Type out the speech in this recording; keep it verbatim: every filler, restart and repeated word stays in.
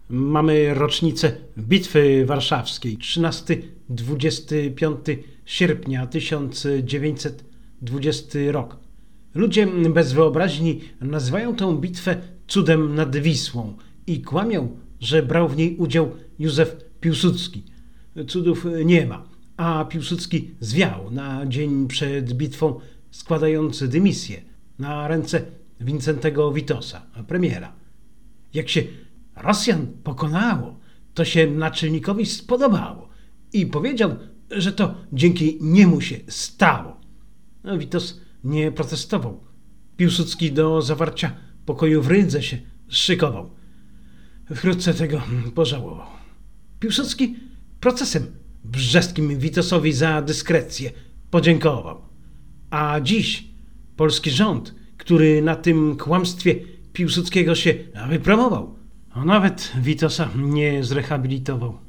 Mamy rocznicę Bitwy Warszawskiej, trzynastego do dwudziestego piątego sierpnia tysiąc dziewięćset dwudziesty rok. Ludzie bez wyobraźni nazywają tę bitwę cudem nad Wisłą i kłamią, że brał w niej udział Józef Piłsudski. Cudów nie ma, a Piłsudski zwiał na dzień przed bitwą, składając dymisję na ręce Wincentego Witosa, premiera. Jak się Rosjan pokonało, to się naczelnikowi spodobało i powiedział, że to dzięki niemu się stało. Witos nie protestował. Piłsudski do zawarcia pokoju w Rydze się szykował. Wkrótce tego pożałował. Piłsudski procesem brzeskim Witosowi za dyskrecję podziękował. A dziś polski rząd, który na tym kłamstwie Piłsudskiego się wypromował, a nawet Witosa nie zrehabilitował.